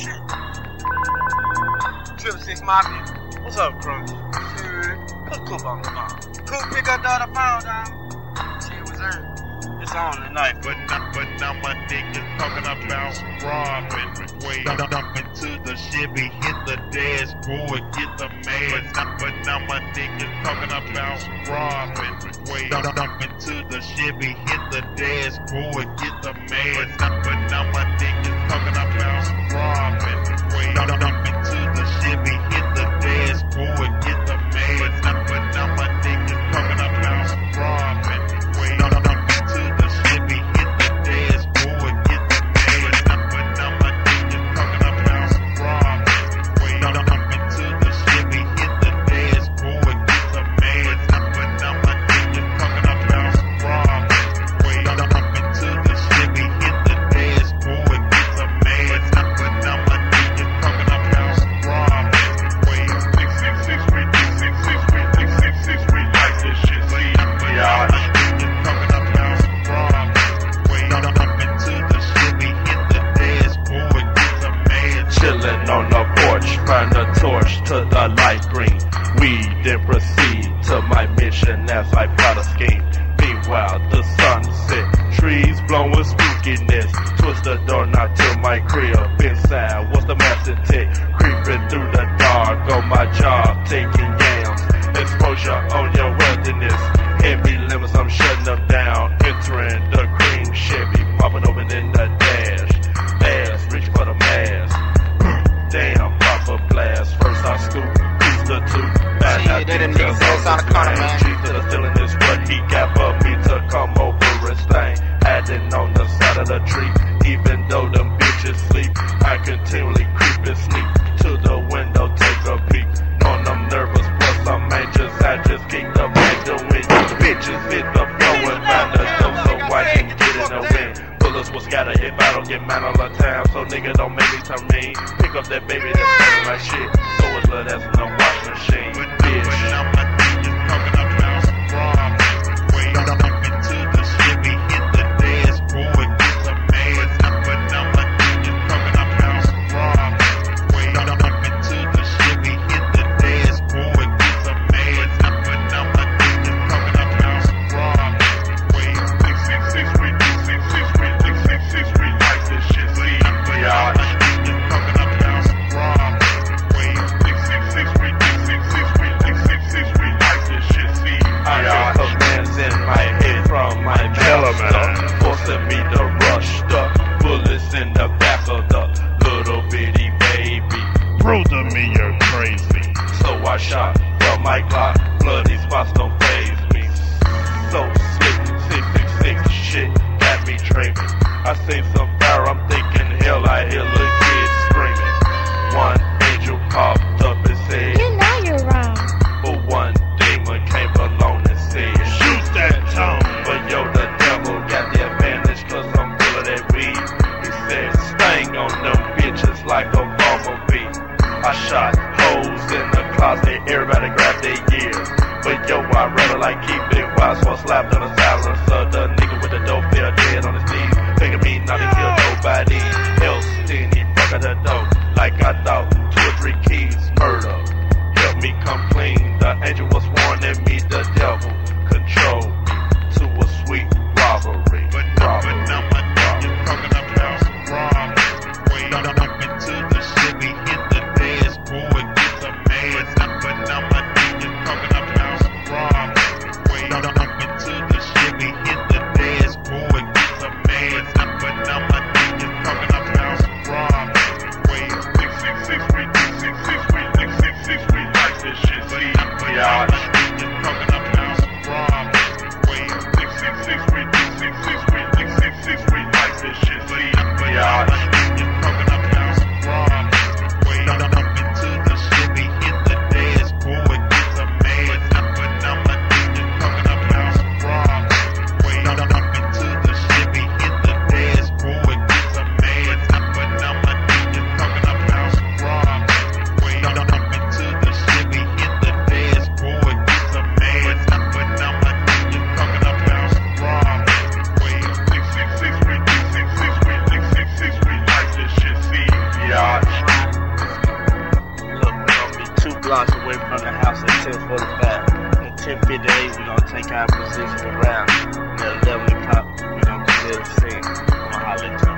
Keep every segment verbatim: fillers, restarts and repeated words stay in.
Triple Six Mafia. What's up, Crunch? Shit. Put Coop on the phone. Coop, pick up the other phone, dog. Shit was earned. It's on tonight. But now, but now my niggas talking about robbing. Wait, dump into the Chevy, hit the dashboard, get the man. But, but now my niggas talking about robbing. Wait, dump into the Chevy, hit the dashboard, get the man. But, but now my niggas talking about robbing. Wait, dump into the Chevy, hit the dashboard, get the man. But, but now my niggas talking about robbing. Wait, dump into the Chevy, hit the dashboard, get the man. But now my niggas talking about robbing. Wait, dump into the Chevy, hit the dashboard, get the man. But now my niggas talking about robbing. Wait, dump into the Chevy, hit the dashboard, get the man. But now my niggas talking about robbing. Wait, six six six three six six three six six six three like this shit. See, yeah. Chillin' on the porch, burn the torch to the light green. We then proceed to my mission as I plot a scheme. Meanwhile, the sun set, trees blowing spookiness. Twist the door knock to my crib. Inside, what's the master tick? Creeping through the dark on my job, taking yams. Exposure on your wilderness. Heavy limits, I'm shutting them down. Entering the cream Chevy, popping open in the dash. Fast, reach for the mask. Damn, pop a blast. First I scoop, who's the two? Bad Yeah, they done niggas that's on the corner, man. Chief to the ceiling is what he got for me to come over and stain. Adding on the side of the tree, even though them bitches sleep. I continually creep and sneak to the window, take a peek. Knowing I'm nervous, plus I'm anxious. I just kick the back door in. Bitches hit the floor and find the door so I can get in the wind. Bullets will scatter if I don't get mine all the time. So nigga don't make me turn mean. Pick up that baby that's smelling like shit. Throw his little ass in the wash machine. Bitch. But now my niggas talking about robbing. Wait, dump into the Chevy, hit the dashboard, get the man. But now my niggas talking about robbing. Wait, dump into the Chevy, hit the dashboard, get the man. But now my niggas talking about robbing. Wait, six six six three six six three six six six three like this shit. See, y'all niggas talking about robbing. Wait, six six six three six six six three six six six three like this shit. See, I got commands in my head from my master, forcing me to rush. The bullets in the back of the little bitty baby. Prove to me you're crazy. So I shot from my Glock. Bloody spots don't faze me. So slick, six six six shit got me dreaming. I seen some fire, I'm thinking hell, I hear little kids screaming. One angel popped up and said, You know you're wrong. but one demon came along and said, Shoot that tongue. but yo, the devil got the advantage cause I'm full of that weed. He said, sting on them bitches like a bumblebee. I shot holes in the closet, everybody grabbed their ears. But yo, I rather like keep it quiet, so I slapped on the silencer. The nigga with the dope fell dead on his knees, begging me not to kill nobody else. Then around at eleven o'clock when I'm still seeing. I'ma holler at you.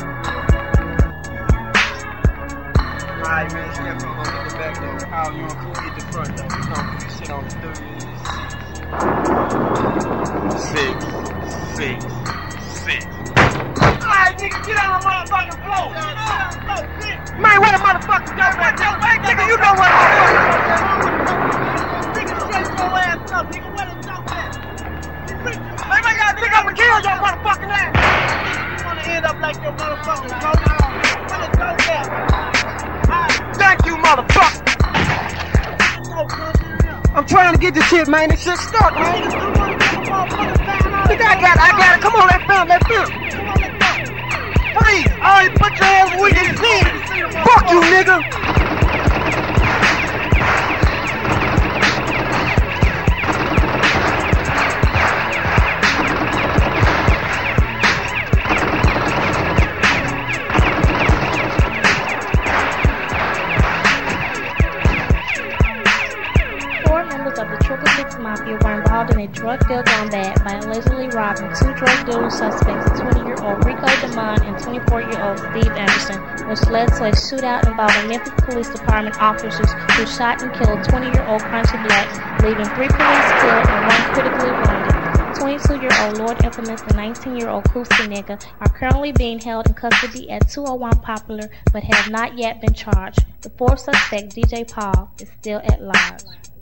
Alright, man, step up, I'm gonna get the back though. How you and Cool get the front though? You come put this shit on the Six, six, six. Alright, nigga, get on the motherfucking floor! Man, what a motherfucking go, man! Nigga, you know what the fuck! Nigga, shut your ass up, nigga, what is up there? Man, man, y'all think I'ma kill your motherfucking ass! You wanna end up like your motherfucking bro? What is up there? Thank you, motherfucker! I'm trying to get this shit, man. This shit stuck, man. Nigga, I got it, I got it. Come on, let's film, let's film. Freeze! I ain't put your ass where you see it. Fuck you, nigga! Of the Triple Six Mafia were involved in a drug deal gone bad by allegedly robbing two drug dealing suspects, twenty-year-old Rico DeMond and twenty-four-year-old Steve Anderson, which led to a shootout involving Memphis Police Department officers who shot and killed twenty-year-old Crunchy Black, leaving three police killed and one critically wounded. twenty-two-year-old Lord Infamous and nineteen-year-old Koosky Nigga are currently being held in custody at two oh one Poplar but have not yet been charged. The fourth suspect, D J Paul, is still at large.